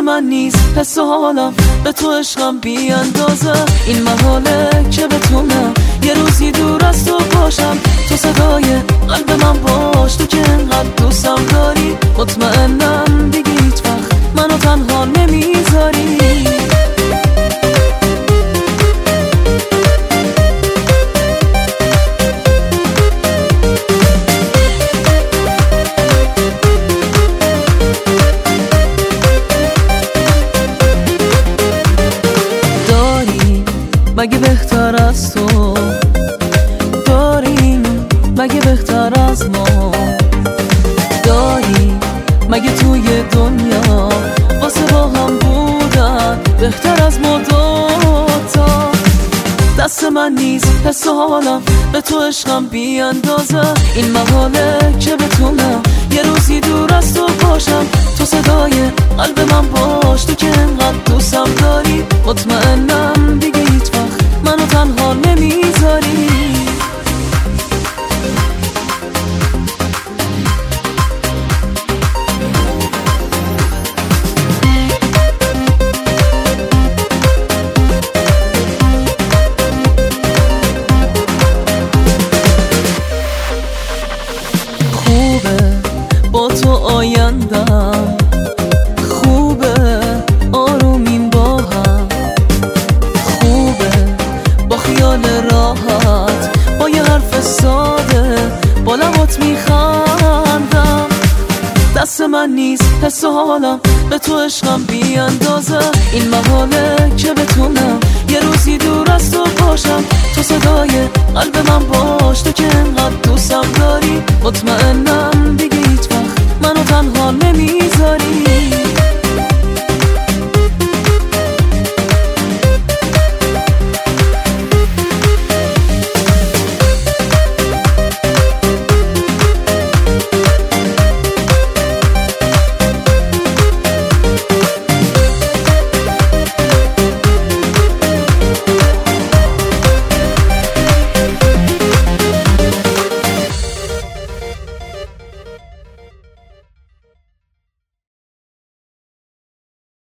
من نیست حس و حالم به تو عشقم بی اندازه. این محاله که بتونم یه روزی دور از تو باشم. تو صدای قلب من باش، تو که انقدر دوستم داری. مطمئنم دیگه هیچ وقت منو تنها نمیذاری. مگه بهتر از تو داریم؟ مگه بهتر از ما داریم؟ مگه توی دنیا واسه با هم بودن بهتر از ما دوتا؟ دست من نیست حس و حالم به تو عشقم بی اندازه. این محاله که بتونم یه روزی دور از تو باشم. تو صدای قلب من باش، تو که انقدر دوستم داری. مطمئنم دیگه هیچ وقت منو تنها نمیذاری. خوبه با تو آیندم، خوبه آرومیم با هم، خوبه با خیال راحت، با یه حرف ساده با لبات میخندم. دست من نیست حس و حالم به تو عشقم بی اندازه. این محاله که بتونم یه روزی دور از تو باشم. تو صدای قلب من